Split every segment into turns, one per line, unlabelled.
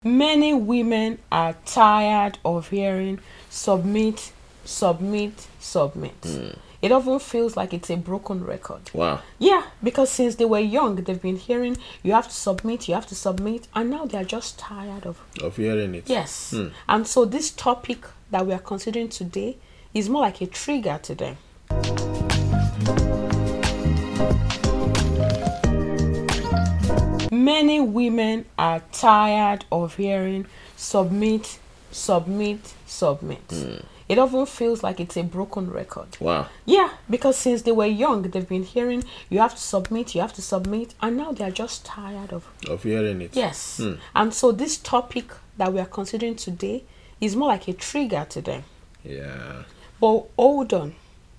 Many women are tired of hearing submit, submit, submit. It often feels like it's a broken record.
Wow.
Yeah, because since they were young, they've been hearing you have to submit, and now they're just tired of
hearing it.
Yes. And so this topic that we are considering today is more like a trigger to them. Many women are tired of hearing submit, submit, submit. It often feels like it's a broken record.
Wow.
Yeah, because since they were young, they've been hearing you have to submit, and now they're just tired of
hearing it.
Yes. And so this topic that we are considering today is more like a trigger to them.
Yeah.
But hold on.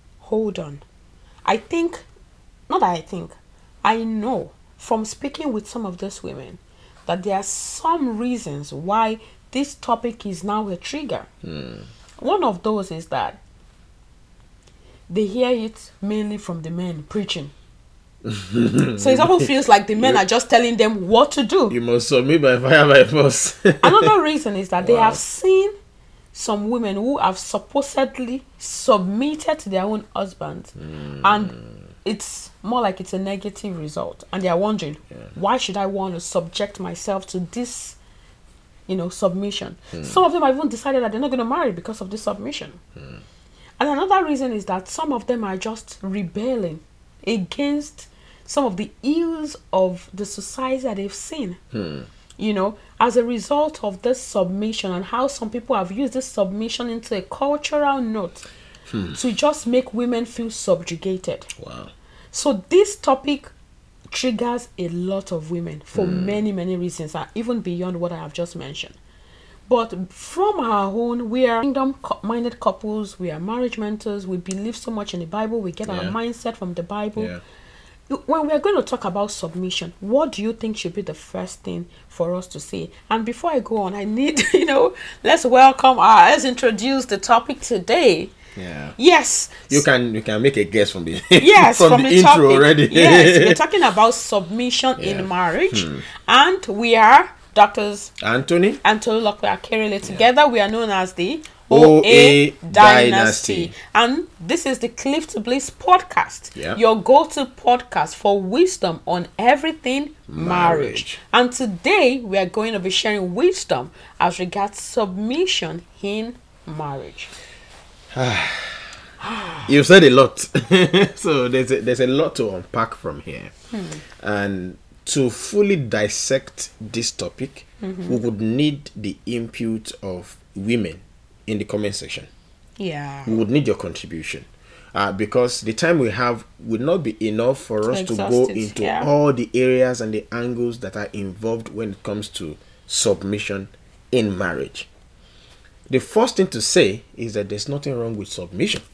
I know from speaking with some of those women that there are some reasons why this topic is now a trigger. One of those is that they hear it mainly from the men preaching. So it often feels like the men are just telling them what to do.
You must submit by fire by force.
Another reason is that they have seen some women who have supposedly submitted to their own husbands, and it's more like it's a negative result, and they are wondering, why should I want to subject myself to this, submission? Some of them have even decided that they're not going to marry because of this submission. And another reason is that some of them are just rebelling against some of the ills of the society that they've seen. As a result of this submission, and how some people have used this submission into a cultural note to just make women feel subjugated.
Wow.
So this topic triggers a lot of women for many, many reasons, even beyond what I have just mentioned. But from our own, we are kingdom-minded couples, we are marriage mentors, we believe so much in the Bible, we get our mindset from the Bible.
Yeah.
When we are going to talk about submission, what do you think should be the first thing for us to say? And before I go on, I need, let's introduce the topic today.
Yeah.
Yes.
You can make a guess from the
from the
intro
topic.
already.
Yes, we're talking about submission in marriage, and we are Doctors
Anthony
and Tolulokwe Akerele. Together, we are known as the
OA Dynasty.
And this is the Cliff to Bliss podcast,
Yeah.
your go-to podcast for wisdom on everything marriage. And today, we are going to be sharing wisdom as regards submission in marriage.
You've said a lot. So there's a lot to unpack from here. And to fully dissect this topic, we would need the input of women in the comment section.
Yeah.
We would need your contribution. Because the time we have would not be enough for us to go into all the areas and the angles that are involved when it comes to submission in marriage. The first thing to say is that there's nothing wrong with submission.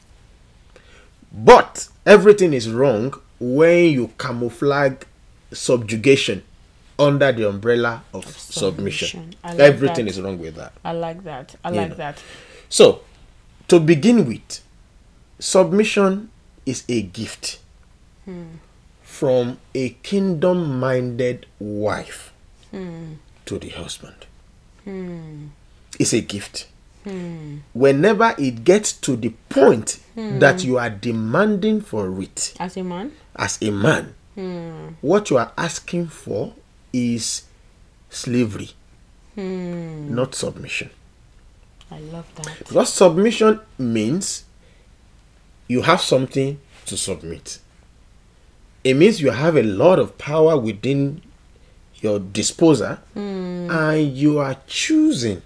But everything is wrong when you camouflage subjugation under the umbrella of submission. Everything is wrong with that.
I like that. I like that.
So, to begin with, submission is a gift from a kingdom-minded wife to the husband. It's a gift. Whenever it gets to the point that you are demanding for it
As a man,
what you are asking for is slavery, not submission.
I love that.
Because submission means you have something to submit. It means you have a lot of power within your disposal, and you are choosing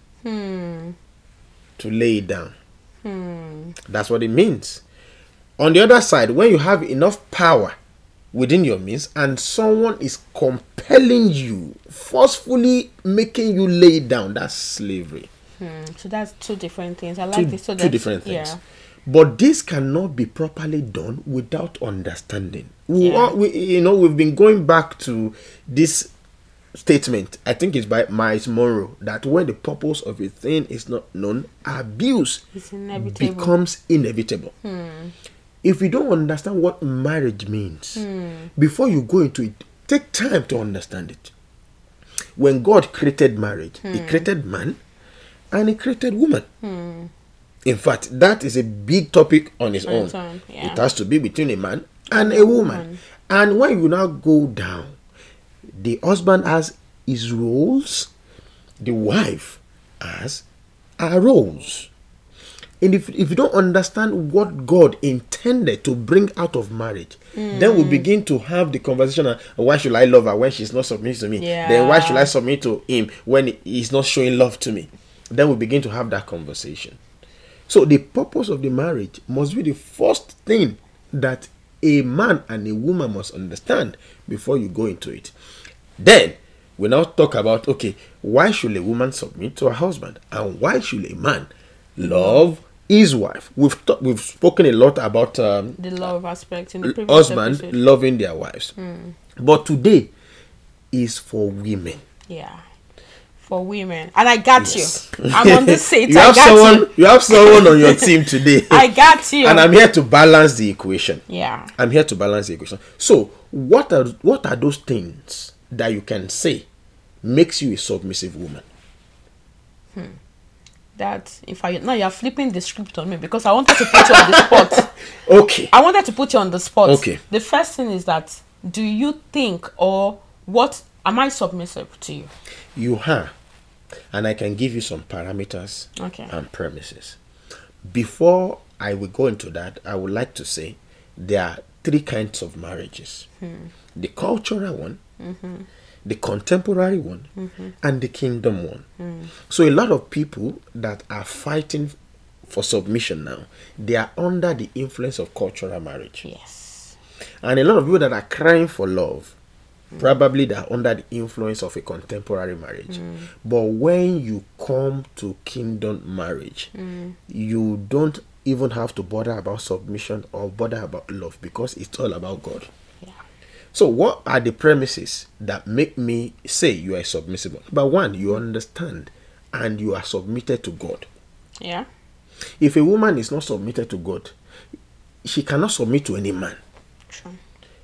to lay it down. That's what it means. On the other side, when you have enough power within your means and someone is compelling you, forcefully making you lay it down, that's slavery.
So that's two different things. I like this. So
two different things. Yeah. But this cannot be properly done without understanding. We've been going back to this statement, I think it's by Miles Monroe, that when the purpose of a thing is not known, abuse becomes inevitable. If you don't understand what marriage means, before you go into it, take time to understand it. when God created marriage, He created man and He created woman. In fact, that is a big topic on its own.
Yeah.
It has to be between a man and a woman. And when you now go down, the husband has his roles, the wife has her roles. And if you don't understand what God intended to bring out of marriage, then we begin to have the conversation of, why should I love her when she's not submitting to me?
Yeah.
Then why should I submit to him when he's not showing love to me? Then we begin to have that conversation. So the purpose of the marriage must be the first thing that a man and a woman must understand before you go into it. Then we now talk about, okay, why should a woman submit to her husband? And why should a man love his wife? We've spoken a lot about
the love aspect in the previous
husband
episode.
loving their wives. But today is for women.
Yeah. For women. And I got
Yes.
you. I'm on the seat.
You
I
have
got
someone.
you.
You have someone on your team today.
I got you.
And I'm here to balance the equation.
Yeah.
I'm here to balance the equation. So, what are those things that you can say makes you a submissive woman?
That if I now you're flipping the script on me because I wanted to put you on the spot.
Okay.
I wanted to put you on the spot.
Okay.
The first thing is that do you think or what am I submissive to you?
You are. And I can give you some parameters
Okay.
and premises. Before I will go into that, I would like to say there are three kinds of marriages. The cultural one, the contemporary one, and the kingdom one. So a lot of people that are fighting for submission now, they are under the influence of cultural marriage.
Yes.
And a lot of people that are crying for love, probably they are under the influence of a contemporary marriage. But when you come to kingdom marriage, you don't even have to bother about submission or bother about love because it's all about God.
Yeah.
So what are the premises that make me say you are submissive? Number one, you understand and you are submitted to God.
Yeah.
If a woman is not submitted to God, she cannot submit to any man.
True.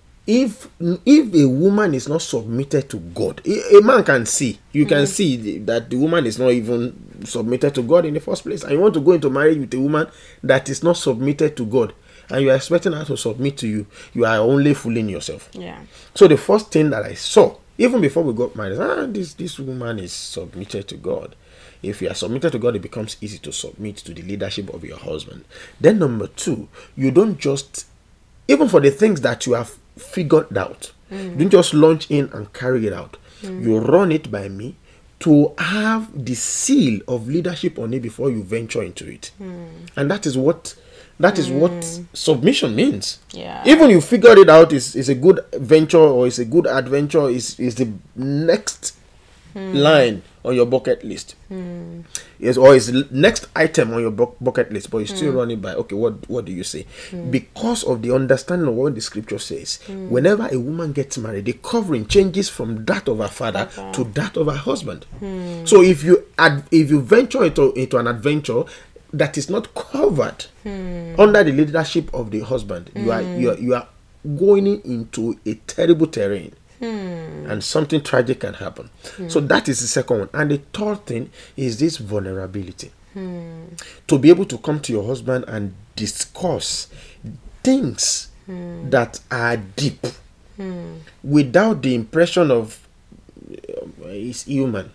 If a woman is not submitted to God, a man can see. You can see that the woman is not even submitted to God in the first place. And you want to go into marriage with a woman that is not submitted to God, and you are expecting her to submit to you, you are only fooling yourself.
Yeah.
So the first thing that I saw, even before we got married, this woman is submitted to God. If you are submitted to God, it becomes easy to submit to the leadership of your husband. Then number two, you don't just, even for the things that you have figured out, don't just launch in and carry it out. You run it by me to have the seal of leadership on it before you venture into it. And that is what submission means.
Yeah.
Even you figured it out is a good venture or is a good adventure is the next line on your bucket list. Yes, or is the next item on your bucket list, but you still run it by, okay, what do you say? Because of the understanding of what the scripture says, whenever a woman gets married, the covering changes from that of her father to that of her husband. So if you venture into an adventure that is not covered under the leadership of the husband, you are going into a terrible terrain. And something tragic can happen. So that is the second one. And the third thing is this vulnerability. To be able to come to your husband and discuss things that are deep without the impression of he's human.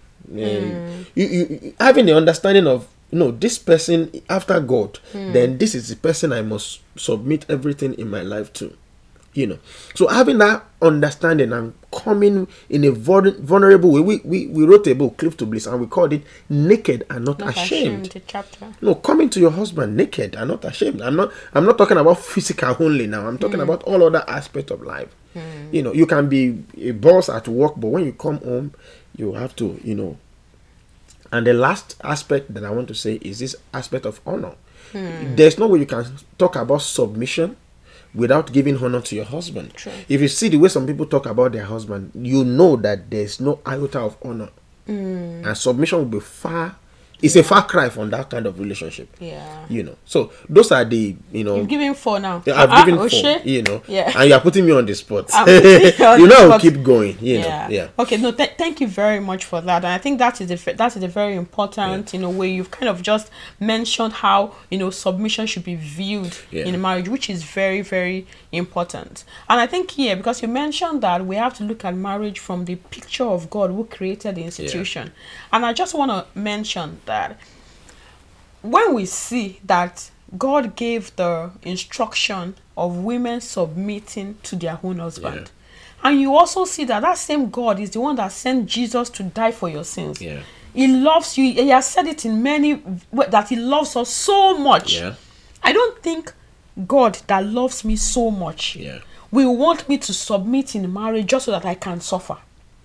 You having the understanding of, this person after God, then this is the person I must submit everything in my life to. So having that understanding and coming in a vulnerable way, we wrote a book, Cliff to Bliss, and we called it Naked and Not Ashamed.
The chapter.
Coming to your husband naked and not ashamed. I'm not talking about physical only now. I'm talking about all other aspects of life. You can be a boss at work, but when you come home, you have to, And the last aspect that I want to say is this aspect of honor. There's no way you can talk about submission without giving honor to your husband.
True.
If you see the way some people talk about their husband, you know that there's no iota of honor. And submission will be far It's a far cry from that kind of relationship.
Yeah.
So those are the,
You've given 4 now.
I've given 4,
Oshe? Yeah.
and you are putting me on the spot.
I'm putting you on the
I'll
spot.
keep going. Yeah.
Okay. No. Thank you very much for that. And I think that is a very important, way you've kind of just mentioned how submission should be viewed in marriage, which is very, very important. And I think here, because you mentioned that we have to look at marriage from the picture of God who created the institution, and I just want to mention that when we see that God gave the instruction of women submitting to their own husband, and you also see that same God is the one that sent Jesus to die for your sins. He loves you. He has said it in many that he loves us so much. I don't think God that loves me so much will want me to submit in marriage just so that I can suffer.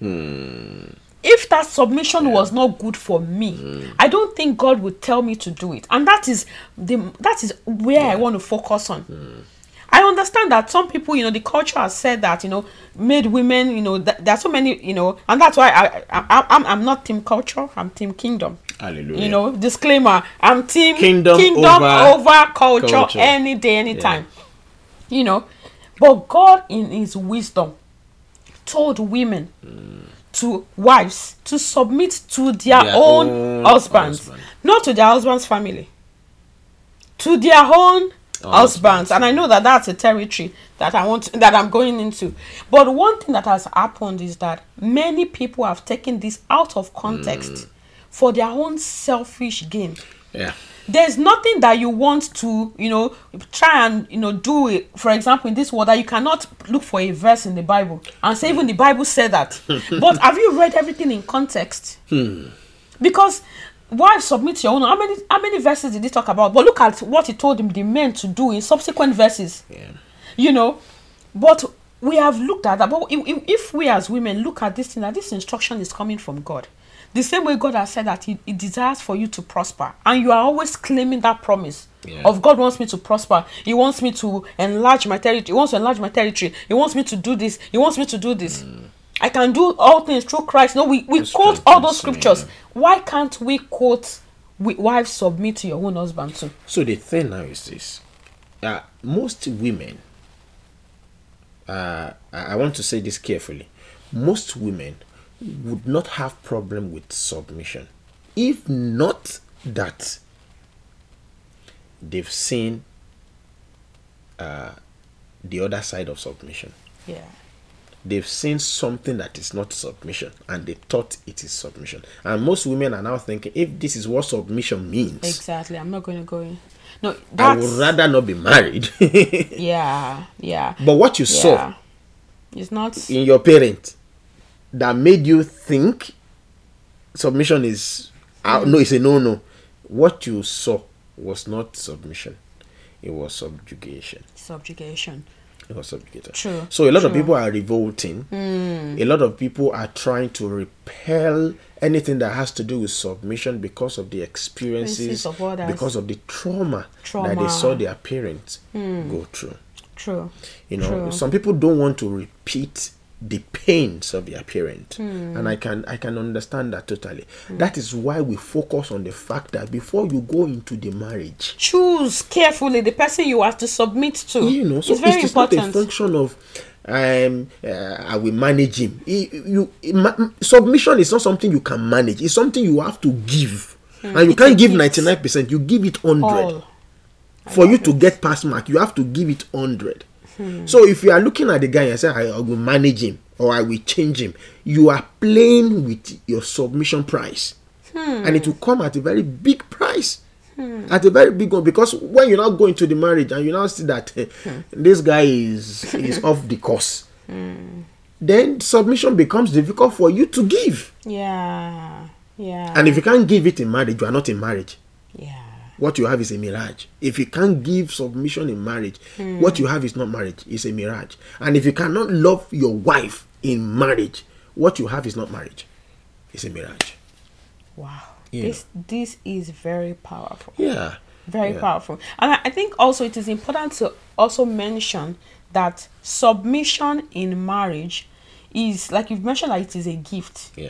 If that submission was not good for me, I don't think God would tell me to do it. And that is where I want to focus on. I understand that some people, the culture has said that, made women, there are so many, and that's why I'm not team culture, I'm team kingdom.
Hallelujah.
Disclaimer, I'm team
kingdom
over culture any day, anytime. But God in his wisdom told women, to wives, to submit to their own husbands, not to their husband's family, to their own husbands. And I know that that's a territory that I'm going into. But one thing that has happened is that many people have taken this out of context for their own selfish gain. There's nothing that you want to, try and, do it. For example, in this world, that you cannot look for a verse in the Bible and say, even the Bible said that. But have you read everything in context? Because wives submit your own. How many verses did he talk about? But look at what he told the men to do in subsequent verses. But we have looked at that. But if we as women look at this thing, that this instruction is coming from God. The same way God has said that he desires for you to prosper. And you are always claiming that promise of God wants me to prosper. He wants me to enlarge my territory. He wants to enlarge my territory. He wants me to do this. He wants me to do this. I can do all things through Christ. No, we quote all those scriptures. Why can't we quote, wives submit to your own husband too?
So the thing now is this. Most women, I want to say this carefully, most women would not have problem with submission, if not that they've seen the other side of submission. They've seen something that is not submission and they thought it is submission. And most women are now thinking, if this is what submission means,
exactly, I'm not going to go in. No,
I would rather not be married.
But
what you saw
is not
in your parent that made you think submission is no, it's a no. What you saw was not submission, it was subjugation. It was subjugated.
True.
So a lot of people are revolting. A lot of people are trying to repel anything that has to do with submission because of the experiences
of others,
because of the trauma that they saw their parents go through.
True.
Some people don't want to repeat the pains of their parent, and I can understand that totally. That is why we focus on the fact that before you go into the marriage, choose
carefully the person you have to submit to.
So it's very important. Not a function of I will manage him. Submission is not something you can manage. It's something you have to give, and you can't give 99%. You give it 100. For you to get pass mark, you have to give it 100. So if you are looking at the guy and say, I will manage him or I will change him, you are playing with your submission price. And it will come at a very big price. At a very big one. Because when you now go into the marriage and you now see that this guy is off the course, then submission becomes difficult for you to give. And if you can't give it in marriage, you are not in marriage. What you have is a mirage. If you can't give submission in marriage, what you have is not marriage, it's a mirage. And if you cannot love your wife in marriage, what you have is not marriage, it's a mirage.
Wow. This is very powerful.
Very
powerful. And I think also it is important to also mention that submission in marriage is, like you've mentioned, that it is a gift.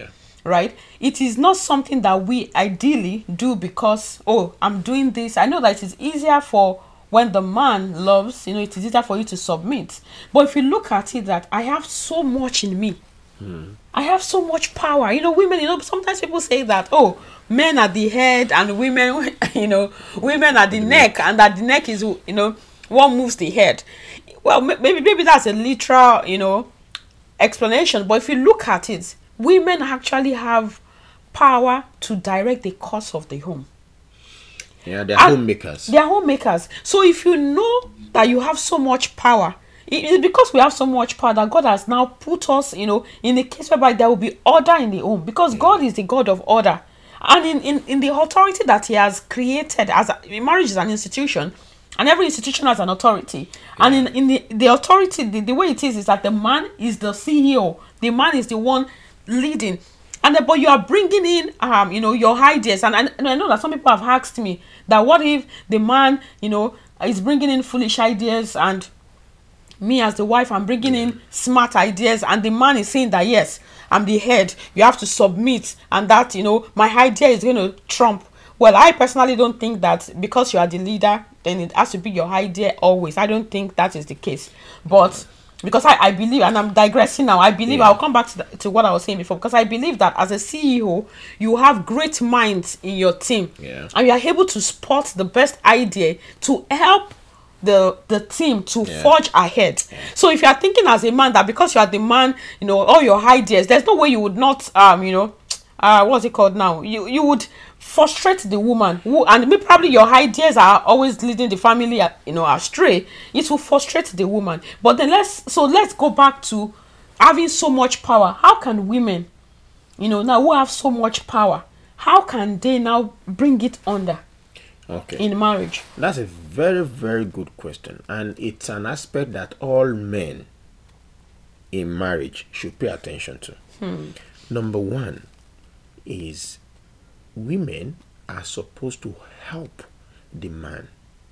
right? It is not something that we ideally do because, oh, I'm doing this. I know that it is easier for when the man loves, it is easier for you to submit. But if you look at it, that I have so much in me, I have so much power. Women, sometimes people say that, oh, men are the head and women, women are the neck, and that the neck is, what moves the head. Well, maybe that's a literal, explanation. But if you look at it, women actually have power to direct the course of the home.
Yeah, they're homemakers.
They're homemakers. So if you know that you have so much power, it's because we have so much power that God has now put us, in a case whereby there will be order in the home, because God is the God of order. And in the authority that he has created, marriage is an institution, and every institution has an authority. And in the authority, the way it is that the man is the CEO. The man is the one leading. But you are bringing in, your ideas. And I know that some people have asked me that what if the man, is bringing in foolish ideas, and me as the wife, I'm bringing in smart ideas, and the man is saying that, yes, I'm the head, you have to submit, and that, my idea is going to trump. Well, I personally don't think that because you are the leader, then it has to be your idea always. I don't think that is the case. But because I believe, and I'm digressing now, I believe, I'll come back to what I was saying before, because I believe that as a CEO, you have great minds in your team.
Yeah.
And you are able to spot the best idea to help the team to forge ahead. So if you are thinking as a man that because you are the man, all your ideas, there's no way you would not what's it called now, you would frustrate the woman and probably your ideas are always leading the family astray. It will frustrate the woman. But then let's go back to having so much power. How can women, now who have so much power, how can they now bring it under in marriage?
That's a very, very good question, and it's an aspect that all men in marriage should pay attention to. Number one is women are supposed to help the man,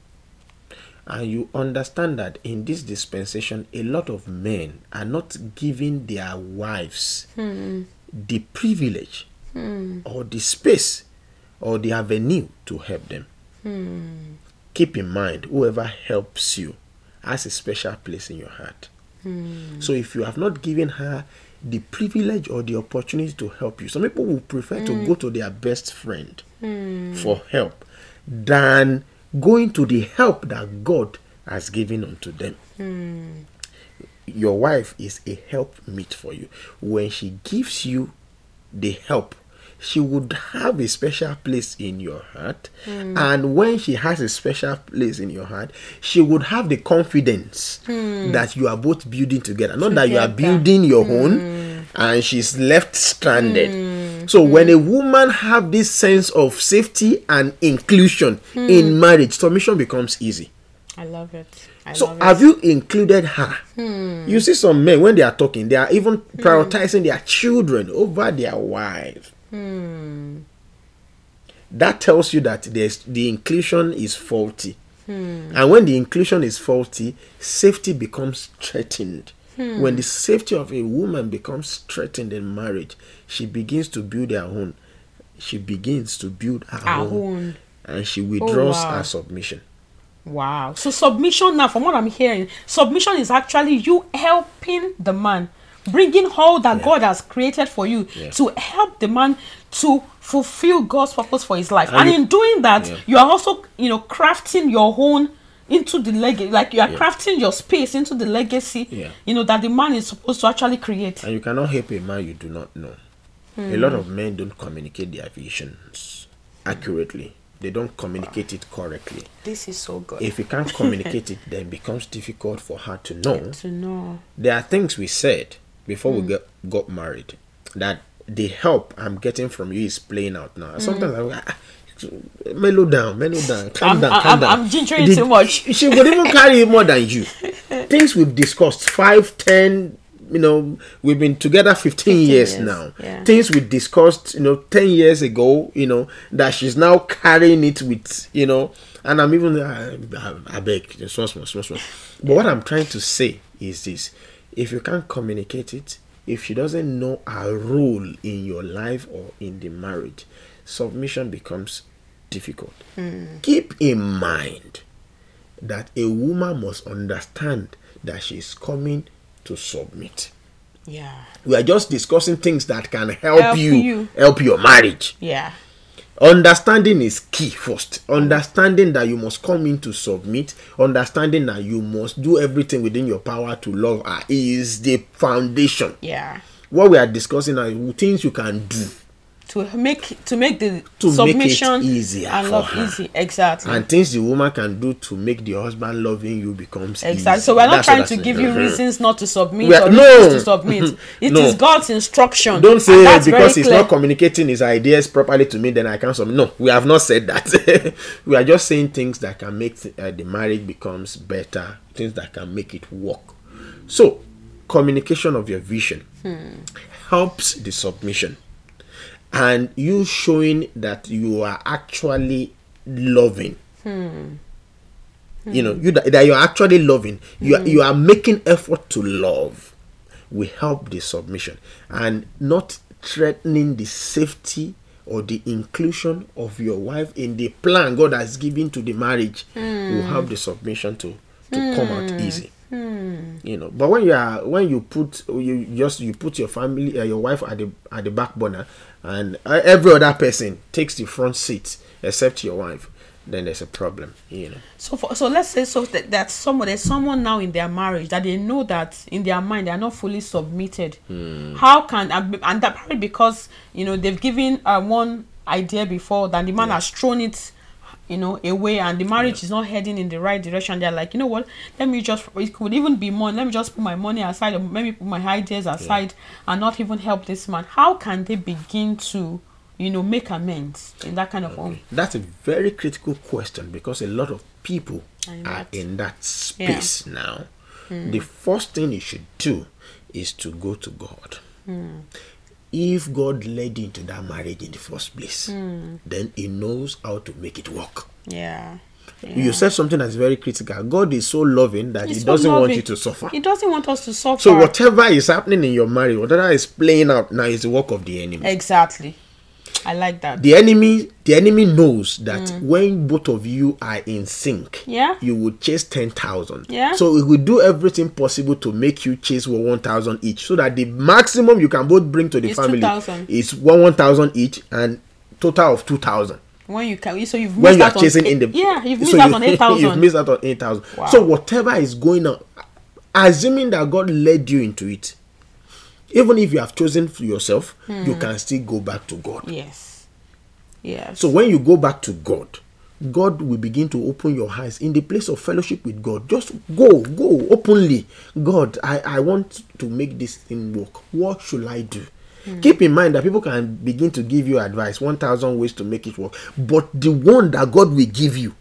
and you understand that in this dispensation a lot of men are not giving their wives the privilege or the space or the avenue to help them. Keep in mind, whoever helps you has a special place in your heart. So if you have not given her the privilege or the opportunity to help you, some people will prefer to go to their best friend for help than going to the help that God has given unto them. Your wife is a helpmeet for you. When she gives you the help, she would have a special place in your heart. And when she has a special place in your heart, she would have the confidence that you are both building together. Not that you are building your own and she's left stranded. So when a woman have this sense of safety and inclusion in marriage, submission becomes easy.
I love it.
Have you included her? You see some men, when they are talking, they are even prioritizing their children over their wife. That tells you that the inclusion is faulty. And when the inclusion is faulty, safety becomes threatened. When the safety of a woman becomes threatened in marriage, she begins to build her own. She begins to build her own. And she withdraws her submission.
Wow. So submission now, from what I'm hearing, submission is actually you helping the man, bringing all that God has created for you to help the man to fulfill God's purpose for his life. And in doing that, you are also, crafting your own into the legacy, like you are crafting your space into the legacy, that the man is supposed to actually create.
And you cannot help a man you do not know. A lot of men don't communicate their visions accurately. They don't communicate it correctly.
This is so good.
If you can't communicate it, then it becomes difficult for her to know.
To know.
There are things we said before we got married that the help I'm getting from you is playing out now. Sometimes I'm like, mellow down, calm down.
I'm gingering too much.
She would even carry more than you. Things we've discussed, 5, 10, we've been together 15 years now.
Yeah.
Things we discussed, 10 years ago, that she's now carrying it with, and I'm even, I beg, small. But what I'm trying to say is this: if you can't communicate it, if she doesn't know her role in your life or in the marriage, submission becomes difficult. Keep in mind that a woman must understand that she's coming to submit.
Yeah.
We are just discussing things that can help
Help you.
help your marriage.
Yeah.
Understanding is key first. Understanding that you must come in to submit, understanding that you must do everything within your power to love her is the foundation.
Yeah.
What we are discussing are things you can do
To make the
to
submission
make it easier
and
for
love
her.
easy. Exactly.
And things the woman can do to make the husband loving you becomes
Exactly.
easy.
So we're not
That's
trying
what
to
that's
give
saying.
you reasons not to submit
We are-
or
no.
reasons to submit. It
No.
is God's instruction.
Don't
and
say
that's
because
very
he's
clear.
not communicating his ideas properly to me, then I can't submit. No, we have not said that. We are just saying things that can make the marriage becomes better, things that can make it work. So, communication of your vision helps the submission, and you showing that you are actually loving. You know, that you're actually loving. You are making effort to love. Will help the submission, and not threatening the safety or the inclusion of your wife in the plan God has given to the marriage. Will help the submission to come out easy. You know, but when you put your family, your wife at the back burner, and every other person takes the front seat except your wife, then there's a problem. You know.
So let's say that there's someone now in their marriage that they know that in their mind they are not fully submitted. How can and that probably because they've given one idea before, that the man has thrown it away, and the marriage is not heading in the right direction. They're like, you know what, it could even be more, let me just put my money aside, or maybe put my ideas aside, and not even help this man. How can they begin to make amends in that kind of home?
That's a very critical question, because a lot of people are in that space now. The first thing you should do is to go to God. If God led you into that marriage in the first place, then he knows how to make it work.
Yeah.
You said something that's very critical. God is so loving that
He's
he
so
doesn't want
loving.
you to suffer.
He doesn't want us to suffer.
So whatever is happening in your marriage, whatever is playing out now, is the work of the enemy.
Exactly. I like that.
The enemy knows that when both of you are in sync, you will chase 10,000.
Yeah.
So it will do everything possible to make you chase 1,000 each, so that the maximum you can both bring to the
It's
family
2,000.
is 1,000 each, and total of 2,000.
When you can, so you've
When
missed
you are
out on
chasing in the
you've missed out on 8,000.
You've missed out on 8,000.
Wow.
So whatever is going on, assuming that God led you into it, even if you have chosen for yourself, you can still go back to God.
Yes. Yes.
So when you go back to God, God will begin to open your eyes in the place of fellowship with God. Just go openly. God, I want to make this thing work. What should I do? Keep in mind that people can begin to give you advice, 1,000 ways to make it work. But the one that God will give you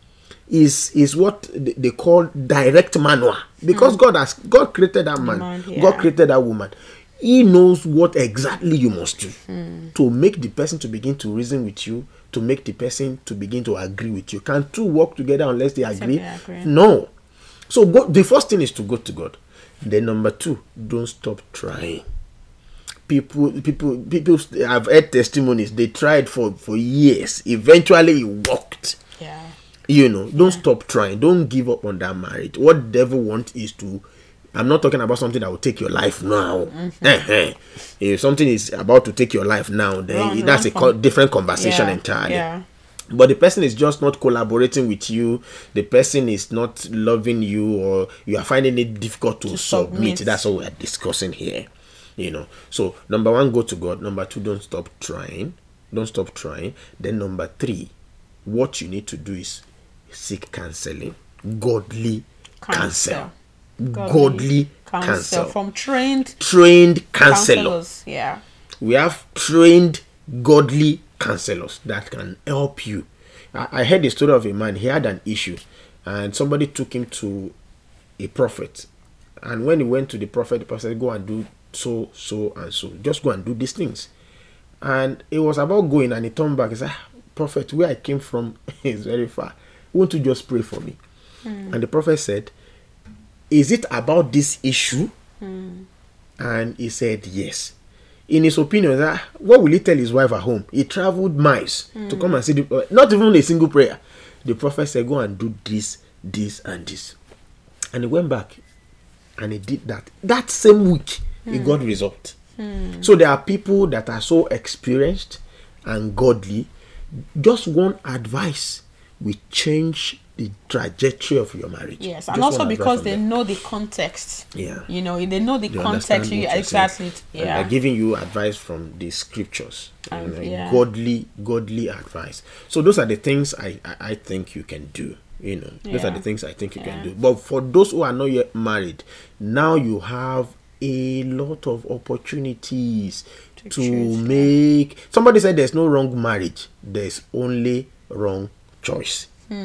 is what they call direct manual. Because God created that man. God created that woman. He knows what exactly you must do to make the person to begin to reason with you, to make the person to begin to agree with you. Can two work together unless they agree? No. So the first thing is to go to God. Then number 2, don't stop trying. People have heard testimonies. They tried for years. Eventually it worked.
Yeah.
Don't stop trying. Don't give up on that marriage. What the devil wants is to, I'm not talking about something that will take your life now. If something is about to take your life now, then that's a different conversation entirely.
Yeah.
But the person is just not collaborating with you. The person is not loving you, or you are finding it difficult to submit. That's what we're discussing here. So number 1, go to God. Number 2, don't stop trying. Then number 3, what you need to do is seek counseling. Godly counsel. Godly counsel.
From trained
counselors.
Yeah.
We have trained godly counselors that can help you. I heard the story of a man. He had an issue, and somebody took him to a prophet. And when he went to the prophet said, go and do so and so. Just go and do these things. And it was about going, and he turned back and said, prophet, where I came from is very far. Won't you just pray for me? And the prophet said, is it about this issue And he said yes. In his opinion, what will he tell his wife at home? He traveled miles to come and see not even a single prayer. The prophet said, go and do this, this, and this. And he went back and he did that. That same week, he got result. So there are people that are so experienced and godly. Just one advice will change the trajectory of your marriage.
Yes, and
Just
also
one advice
because
from
they
them.
know the context.
Yeah.
You know, they know the
They
context.
understand what you're
Exactly.
saying. And
Yeah.
they're giving you advice from the scriptures.
And, yeah.
Godly advice. So those are the things I think you can do. You know, those are
Yeah.
the things I think you can
Yeah.
do. But for those who are not yet married, now you have a lot of opportunities to
choose,
make. Somebody said there's no wrong marriage, there's only wrong choice.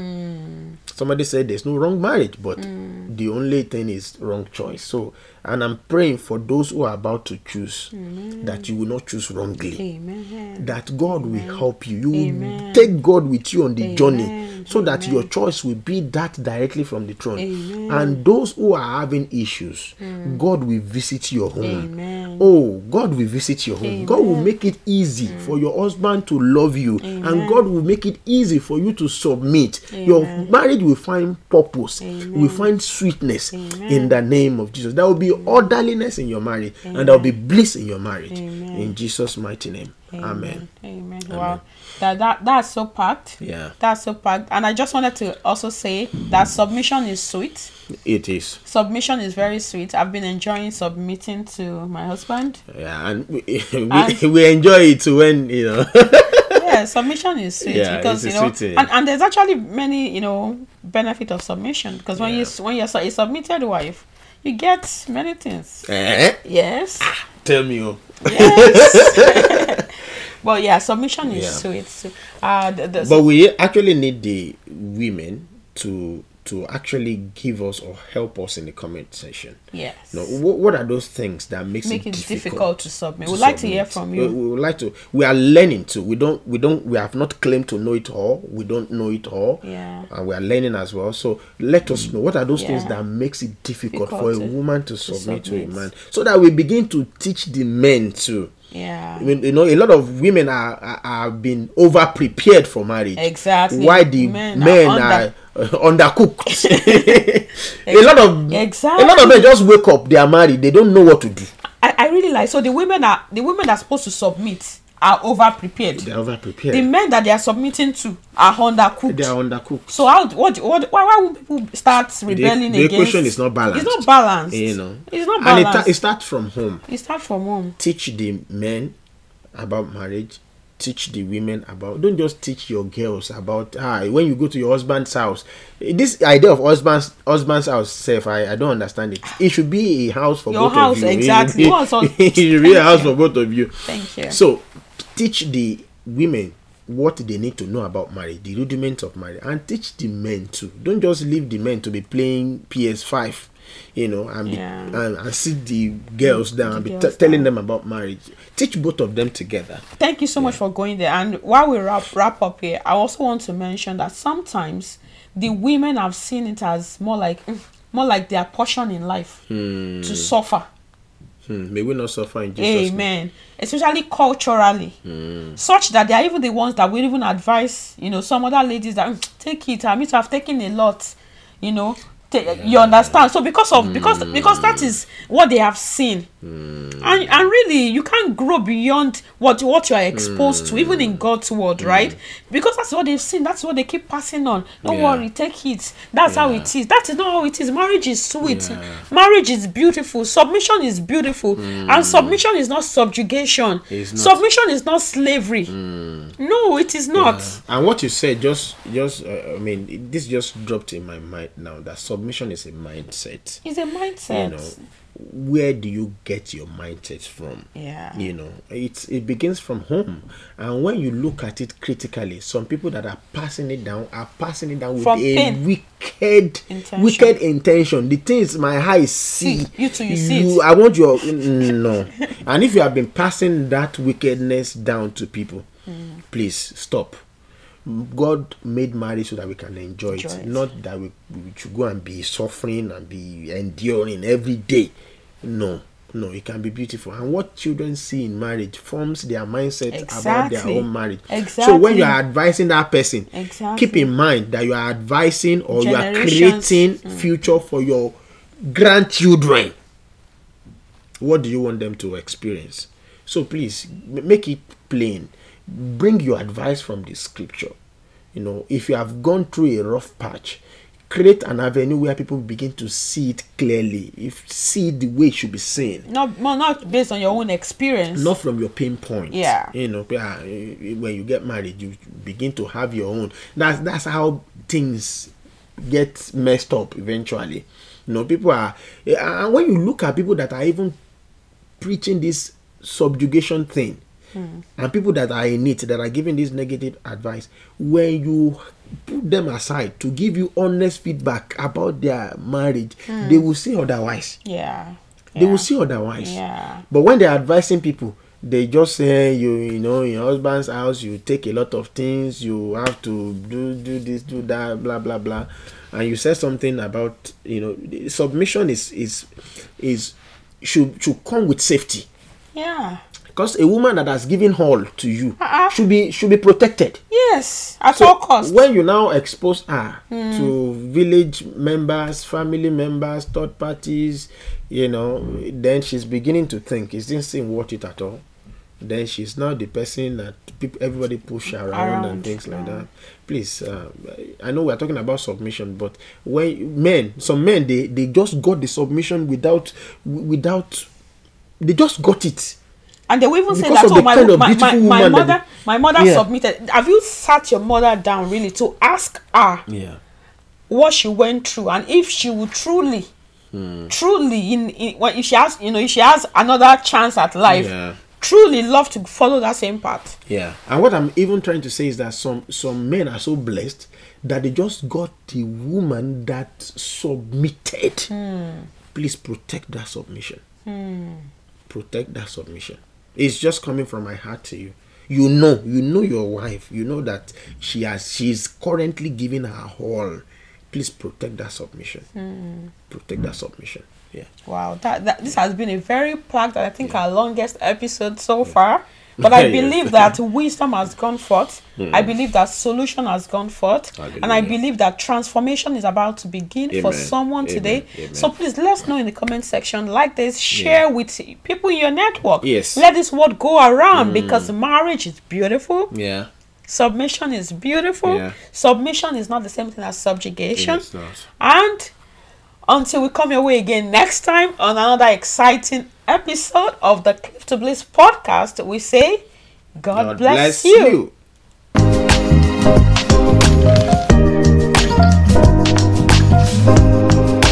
Somebody said there's no wrong marriage, but the only thing is wrong choice. So, and I'm praying for those who are about to choose that you will not choose wrongly.
Amen.
That God will help you. You will
Amen.
take God with you on the journey,
Amen.
so that
Amen.
your choice will be that directly from the throne.
Amen.
And those who are having issues, God will visit your home.
Amen.
Oh, God will visit your home.
Amen.
God will make it easy for your husband to love you, and
Amen.
God will make it easy for you to submit.
Amen.
Your marriage will find purpose,
Amen.
will find sweetness
Amen.
in the name of Jesus. There will be orderliness in your marriage, and there will be bliss in your marriage.
Amen.
In Jesus' mighty name. Amen.
Amen. Wow. That's so packed.
Yeah.
That's so packed. And I just wanted to also say that submission is sweet.
It is.
Submission is very sweet. I've been enjoying submitting to my husband.
Yeah, and we enjoy it when, you know.
Yeah, submission is sweet,
Yeah,
because
it's
you
a
know,
sweet thing.
and there's actually many, you know, benefit of submission, because when
Yeah.
you're a submitted wife, you get many things. Yes.
Tell me.
Yes. But yeah, submission is
Yeah.
sweet.
But we actually need the women to actually give us or help us in the comment section.
yes.
No, what are those things that makes
Make
it
it difficult to submit. We'd
to
like to hear
submit?
from
We
you.
would like to. We are learning to. We have not claimed to know it all. We don't know it all.
Yeah.
And we are learning as well. So let us know what are those things
Yeah.
that makes it difficult for a
Difficult to-
woman to submit to a
submit.
man, so that we begin to teach the men too.
Yeah.
I mean, you know, a lot of women are being over prepared for marriage.
Exactly.
Why the
Men
men are undercooked. a lot of
Exactly.
men just wake up, they are married, they don't know what to do.
I really like, so the women that are supposed to submit are over prepared.
They are over prepared.
The men that they are submitting to are undercooked.
They are undercooked.
So why would people start rebelling
The
against?
equation is not balanced.
It's not balanced.
You know,
It's not
and
balanced.
it starts from home.
It starts from home.
Teach the men about marriage. Teach the women about. Don't just teach your girls about. When you go to your husband's house, this idea of husband's house self, I don't understand it. It should be a house for
Your
both
house,
of you.
exactly.
It should be a house for both of you.
Thank you.
So teach the women what they need to know about marriage, the rudiments of marriage, and teach the men too. Don't just leave the men to be playing PS5, you know, and and sit the girls down and be telling them about marriage. Teach both of them together.
Thank you so much for going there. And while we wrap up here, I also want to mention that sometimes the women have seen it as more like their portion in life to suffer.
May we not suffer in Jesus' name.
Amen. Especially culturally, such that they are even the ones that will even advise, you know, some other ladies that take it. I mean, to have taken a lot, you know. You understand? So because that is what they have seen, and really you can't grow beyond what you are exposed to, even in God's word, right? Because that's what they've seen. That's what they keep passing on. Don't worry, take it. That's how it is. That is not how it is. Marriage is sweet. Marriage is beautiful. Submission is beautiful, and submission is not subjugation. Submission is not slavery. No, it is not.
And what you said just I mean, this just dropped in my mind now, that submission is a mindset.
It's a mindset.
You know, where do you get your mindset from?
Yeah.
You know, it begins from home. And when you look at it critically, some people that are passing it down with
From
a
pain.
wicked intention. The things my eyes see.
You too, you see it.
I want your no. And if you have been passing that wickedness down to people, please stop. God made marriage so that we can enjoy it, not that we should go and be suffering and be enduring every day. No, No, it can be beautiful. And what children see in marriage forms their mindset about
Exactly.
their own marriage.
Exactly.
So when you are advising that person,
Exactly.
keep in mind that you are advising or you are
Generations.
creating future for your grandchildren. What do you want them to experience? So please make it plain. Bring your advice from the scripture. You know, if you have gone through a rough patch, create an avenue where people begin to see it clearly. If see it the way it should be seen,
Not based on your own experience.
not from your pain point.
Yeah.
You know, when you get married, you begin to have your own. That's how things get messed up eventually. You know, people are, and when you look at people that are even preaching this subjugation thing, and people that are in it, that are giving this negative advice, when you put them aside to give you honest feedback about their marriage, they will say otherwise.
Yeah.
They will see otherwise.
Yeah.
But when they're advising people, they just say, you know, in your husband's house, you take a lot of things, you have to do this, do that, blah blah blah, and you said something about, you know, submission should come with safety.
Yeah.
Because a woman that has given all to you should be protected.
Yes. At all costs.
When you now expose her to village members, family members, third parties, you know, then she's beginning to think, is this thing worth it at all? Then she's now the person that everybody push around and things like that. Please, I know we're talking about submission, but when some men they just got the submission without they just got it.
And they will even say
Because
that,
of the kind of beautiful woman that
my mother
Yeah.
submitted. Have you sat your mother down really to ask her
Yeah.
what she went through, and if she would truly, if she has, if she has another chance at life,
Yeah.
truly love to follow that same path?
Yeah, and what I'm even trying to say is that some men are so blessed that they just got the woman that submitted. Please protect that submission. Protect that submission. It's just coming from my heart to you. You know your wife. You know that she's currently giving her all. Please protect that submission. Protect that submission. Yeah.
Wow, this has been a very packed, I think, our longest episode so far. But I
Yes.
believe that wisdom has gone forth. I believe that solution has gone forth. And I
Hallelujah.
believe that transformation is about to begin for
Amen.
someone
Amen.
today.
Amen.
So please let us know in the comment section. Like this, share with people in your network.
Yes.
Let this word go around, because marriage is beautiful.
Yeah.
Submission is beautiful.
Yeah.
Submission is not the same thing as subjugation.
It's not.
And until we come your way again next time on another exciting episode of the Cliff to Bliss podcast, we say, God bless you.